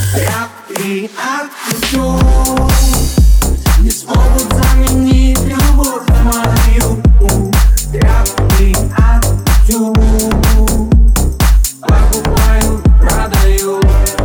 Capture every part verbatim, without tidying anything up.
Тряпки от кутюр не смогут заменить любовь мою. Тряпки от кутюр покупаю, продаю.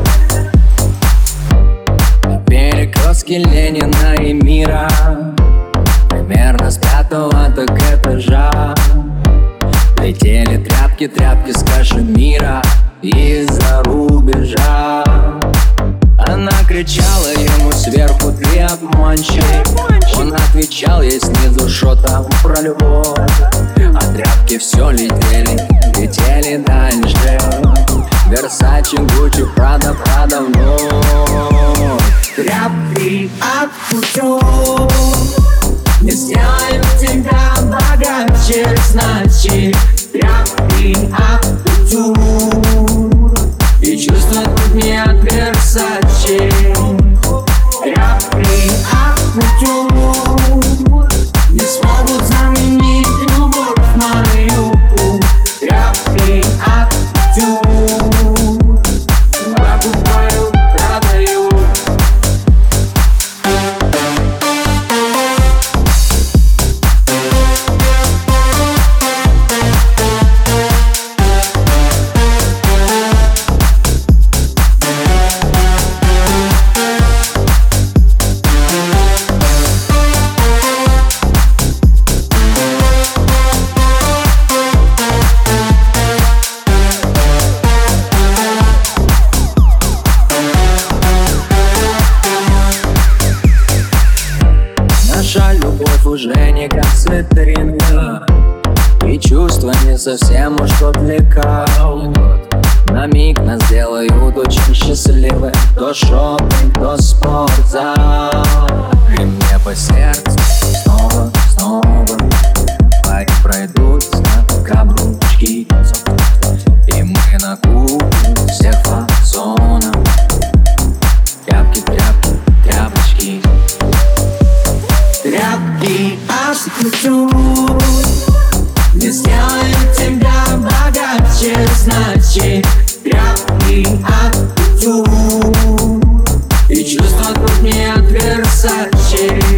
На перекрестке Ленина и Мира, примерно с пятого так этажа, летели тряпки, тряпки с кашемира из-за рубежа. Она кричала ему сверху: ты обманщик. Он отвечал ей снизу: шо там про любовь? А тряпки все летели, летели дальше. Версачи, Гуччи, Прада, Прада вновь. Тряпки от кутюр не сделают тебя богаче, значит. Тряпки от кутюр и чувства тут не от Версачи. Тряпки от кутюр не смогут заменить любовь мою. Тряпки от кутюр покупаю, продаю. Наша любовь уже не как цитринка, и чувства не совсем уж отвлекают. На миг нас делают очень счастливы. То шопинг, то спортзал. И мне по сердцу снова, снова пари пройдутся каблучки, и мы накупим всех фасонов. Тряпки, тряпки, тряпочки. Тряпки от кутюр не сделают тебя богаче, значит. Тряпки от кутюр и чувства тут не от Версачи.